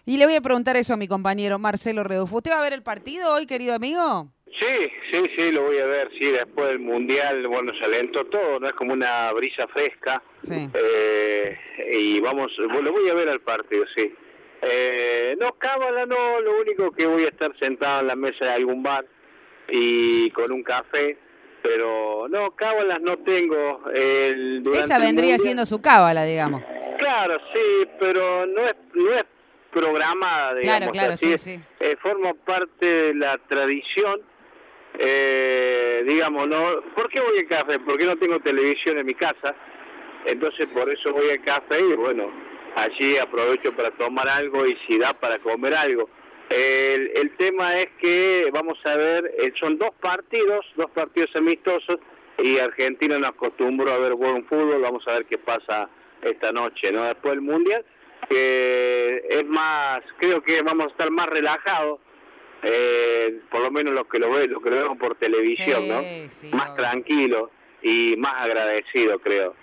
Y le voy a preguntar eso a mi compañero Marcelo Redufo. ¿Usted va a ver el partido hoy, querido amigo? Sí, lo voy a ver, sí, después del Mundial, bueno, se alentó todo, ¿no? Es como una brisa fresca, Sí. y vamos, bueno, lo voy a ver al partido, sí. No, cábala no, lo único que voy a estar sentado en la mesa de algún bar y con un café, pero no, cábalas no tengo Esa durante el vendría Mundial. siendo su cábala, digamos. Claro, sí, pero no es programada, Claro, digamos claro, así, sí, sí. forma parte de la tradición. Digamos, ¿no? ¿Por qué voy al café? Porque no tengo televisión en mi casa, entonces por eso voy al café y bueno, allí aprovecho para tomar algo y si da para comer algo. El tema es que, vamos a ver, son dos partidos amistosos y Argentina nos acostumbró a ver buen fútbol, vamos a ver qué pasa esta noche, ¿no? Después del Mundial, que es más, creo que vamos a estar más relajados, por lo menos lo que lo vemos por televisión, ¿no? Sí, sí, Más obvio. tranquilo y más agradecido, creo,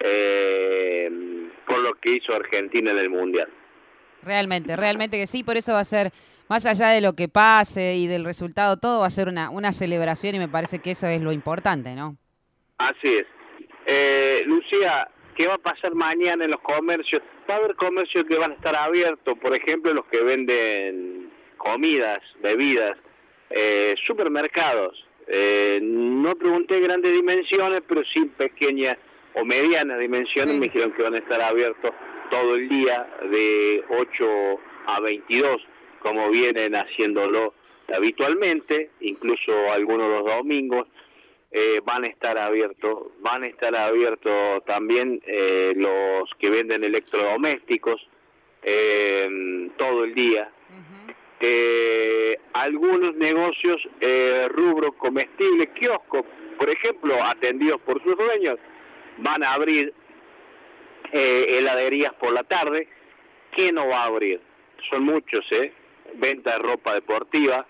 por lo que hizo Argentina en el Mundial. Realmente, realmente que sí, por eso va a ser, más allá de lo que pase y del resultado, todo va a ser una celebración y me parece que eso es lo importante, ¿no? Así es. Lucía, ¿qué va a pasar mañana en los comercios? Va a haber comercios que van a estar abiertos, por ejemplo, los que venden comidas, bebidas, supermercados. No pregunté grandes dimensiones, pero sí pequeñas o medianas dimensiones. Me Sí. dijeron que van a estar abiertos todo el día de 8 a 22, como vienen haciéndolo habitualmente, incluso algunos los domingos. Van a estar abiertos también los que venden electrodomésticos todo el día. Ujú. Algunos negocios, rubro comestibles, kioscos, por ejemplo, atendidos por sus dueños, van a abrir heladerías por la tarde. ¿Quién no va a abrir? Son muchos, venta de ropa deportiva,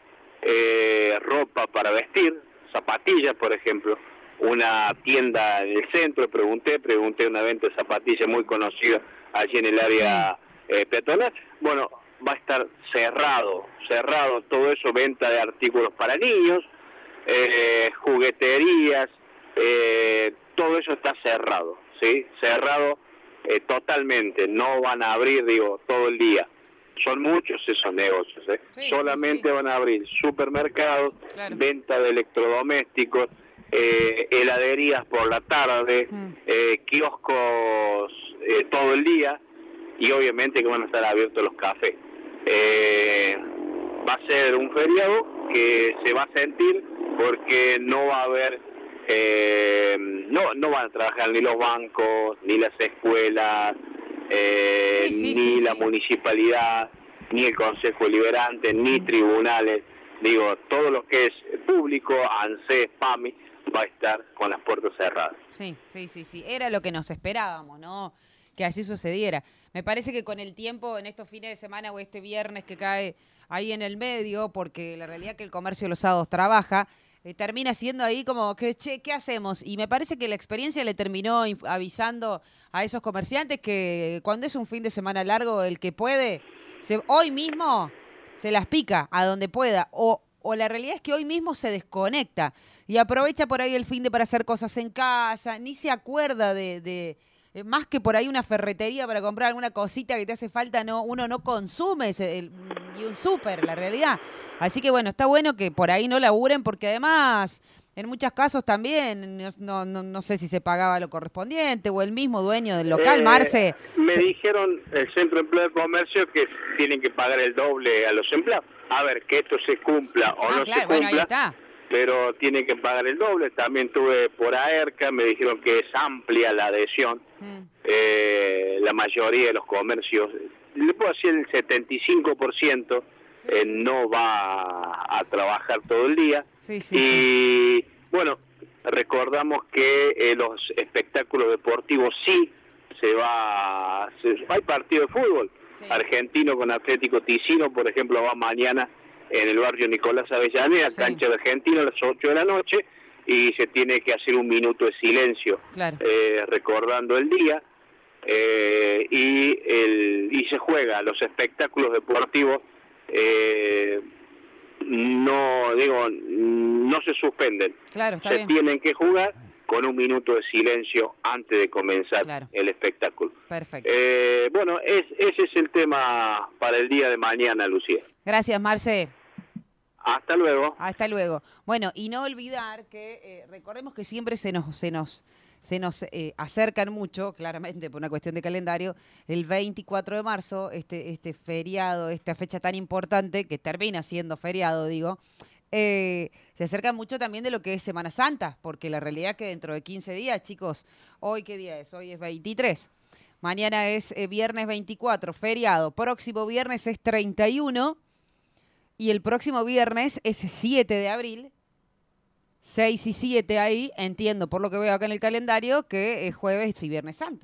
ropa para vestir, zapatillas, por ejemplo. Una tienda en el centro, pregunté una venta de zapatillas muy conocida allí en el Sí. área peatonal. Bueno, va a estar cerrado todo eso, venta de artículos para niños, jugueterías, todo eso está cerrado, ¿sí? Cerrado totalmente, no van a abrir, digo, todo el día. Son muchos esos negocios, ¿eh? Sí, sí, sí. Solamente van a abrir supermercados, Claro. venta de electrodomésticos, heladerías por la tarde, Mm. kioscos todo el día y obviamente que van a estar abiertos los cafés. Eh, Va a ser un feriado que se va a sentir porque no va a haber, no van a trabajar ni los bancos, ni las escuelas, Sí, sí, sí, ni la sí. municipalidad, ni el Consejo Deliberante, ni tribunales. Digo, todo lo que es público, ANSES, PAMI, va a estar con las puertas cerradas. Sí, sí, sí, sí. Era lo que nos esperábamos, ¿no? Que así sucediera. Me parece que con el tiempo, en estos fines de semana o este viernes que cae ahí en el medio, porque la realidad es que el comercio los sábados trabaja, termina siendo ahí como que, che, ¿qué hacemos? Y me parece que la experiencia le terminó avisando a esos comerciantes que cuando es un fin de semana largo, el que puede, hoy mismo se las pica a donde pueda. O la realidad es que hoy mismo se desconecta y aprovecha por ahí el fin de para hacer cosas en casa, ni se acuerda más que por ahí una ferretería para comprar alguna cosita que te hace falta, no, uno no consume ni un súper, la realidad. Así que bueno, está bueno que por ahí no laburen porque además en muchos casos también, no sé si se pagaba lo correspondiente o el mismo dueño del local, Marce. Me dijeron el Centro de Empleo de Comercio que tienen que pagar el doble a los empleados. A ver, que esto se cumpla o Ah, no se claro, bueno, ahí cumpla, está. pero tienen que pagar el doble. También tuve por AERCA, me dijeron que es amplia la adhesión. Mm, La mayoría de los comercios, le puedo decir el 75%, sí, sí. no va a trabajar todo el día. Sí, sí, sí. Y bueno, recordamos que los espectáculos deportivos sí hay partido de fútbol. Sí, Argentino con Atlético Ticino, por ejemplo, va mañana en el barrio Nicolás Avellaneda, sí, cancha de Argentino a las 8 de la noche, y se tiene que hacer un minuto de silencio claro. recordando el día. y se juega. Los espectáculos deportivos no se suspenden. Claro, está se bien. tienen que jugar con un minuto de silencio antes de comenzar el espectáculo. Perfecto. Bueno, ese es el tema para el día de mañana, Lucía. Gracias, Marce. Hasta luego. Hasta luego. Bueno, y no olvidar que recordemos que siempre se nos acercan mucho, claramente por una cuestión de calendario, el 24 de marzo, este feriado, esta fecha tan importante, que termina siendo feriado, digo, se acerca mucho también de lo que es Semana Santa, porque la realidad es que dentro de 15 días, chicos, ¿hoy qué día es? Hoy es 23. Mañana es viernes 24, feriado. Próximo viernes es 31 y el próximo viernes es 7 de abril. 6 y 7 ahí, entiendo por lo que veo acá en el calendario, que es jueves y viernes santo.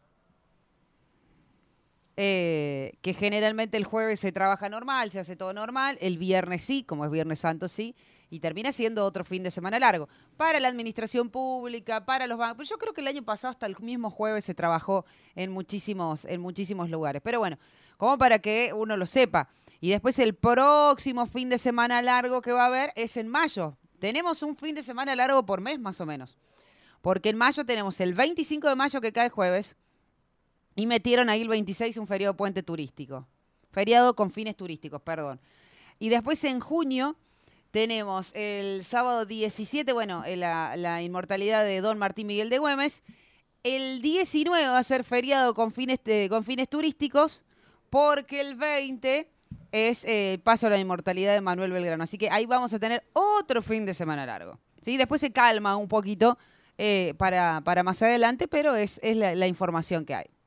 Que generalmente el jueves se trabaja normal, se hace todo normal, el viernes sí, como es viernes santo sí, y termina siendo otro fin de semana largo. Para la administración pública, para los bancos, yo creo que el año pasado hasta el mismo jueves se trabajó en muchísimos lugares. Pero bueno, como para que uno lo sepa. Y después el próximo fin de semana largo que va a haber es en mayo. Tenemos un fin de semana largo por mes, más o menos. Porque en mayo tenemos el 25 de mayo que cae jueves y metieron ahí el 26 un feriado puente turístico. Feriado con fines turísticos, perdón. Y después en junio tenemos el sábado 17, bueno, la inmortalidad de Don Martín Miguel de Güemes. El 19 va a ser feriado con fines turísticos porque el 20... es el paso a la inmortalidad de Manuel Belgrano. Así que ahí vamos a tener otro fin de semana largo. ¿Sí? Después se calma un poquito para más adelante, pero es la información que hay.